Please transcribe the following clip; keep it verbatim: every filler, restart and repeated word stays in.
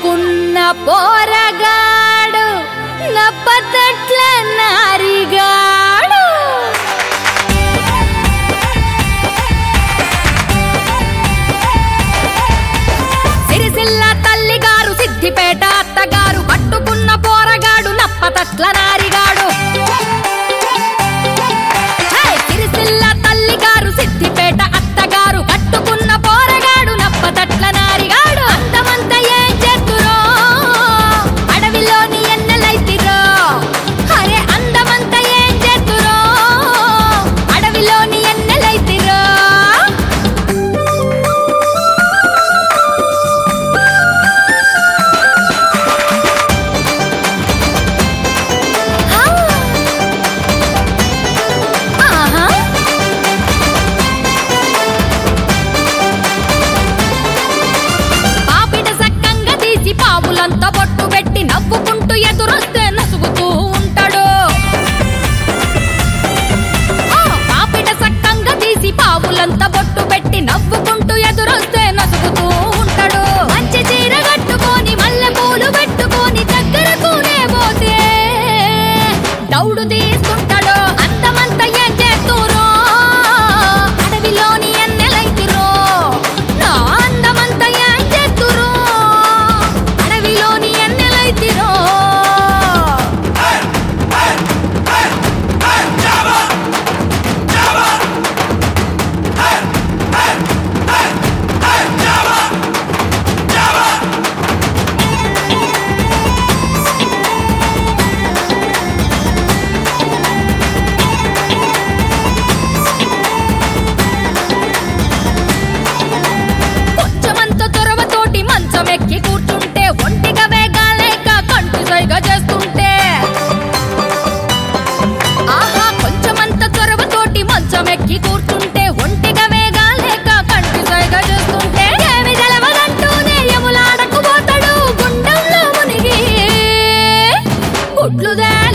కట్టుకున్న పోరగాడు నప్పతట్ల నారిగాడు సిరిసిల్ల తల్లిగారు సిద్దిపేట అత్తగారు కట్టుకున్న పోరగాడు నప్పతట్ల నారిగాడు సిరిసిల్ల తల్లిగారు సిద్దిపేట అత్తగారు కట్టుకున్న పోరగాడు నప్పతట్ల నారిగాడు అందమంత ఏం చేస్తురో అడవిలోని ఎన్నెలైతిరో అరే అందమంత ఏం చేస్తురో అడవిలోని ఎన్నెలైతిరో పావులంతా బొట్టు పెట్టి నవ్వుకుంటూ ఎదురొస్తే నసుగుతూ ఉంటాడు పాపిట సక్కంగా తీసి పావులంతా బొట్టు పెట్టి నవ్వుకుంటూ ఎదురొస్తే నసుగుతూ ఉంటాడు మంచి చీర కట్టుకొని మల్లె పూలు పెట్టుకొని దగ్గరకునే పోతే దౌడు తీసుకుంటాడు అందమంతా ఏం చేస్తురో అడవిలోని ఎన్నెలైతిరో నా అందమంతా ఏం చేస్తురో అడవిలోని ఎన్నెలైతిరో కొంచెమంత తొరవతోటి మంచం ఎక్కి కూర్చుంటే ఒంటిగా వేగాలేక కంటి సైగా చేస్తుంటే ఆహా కొంచెమంత తొరవతోటి మంచం ఎక్కి కూర్చుంటే ఒంటిగా వేగాలేక కంటి సైగా చేస్తుంటే ఏమి తెలవదంటూనే ఎములాడకు పోతాడు గుండంలో మునిగి గుడ్లు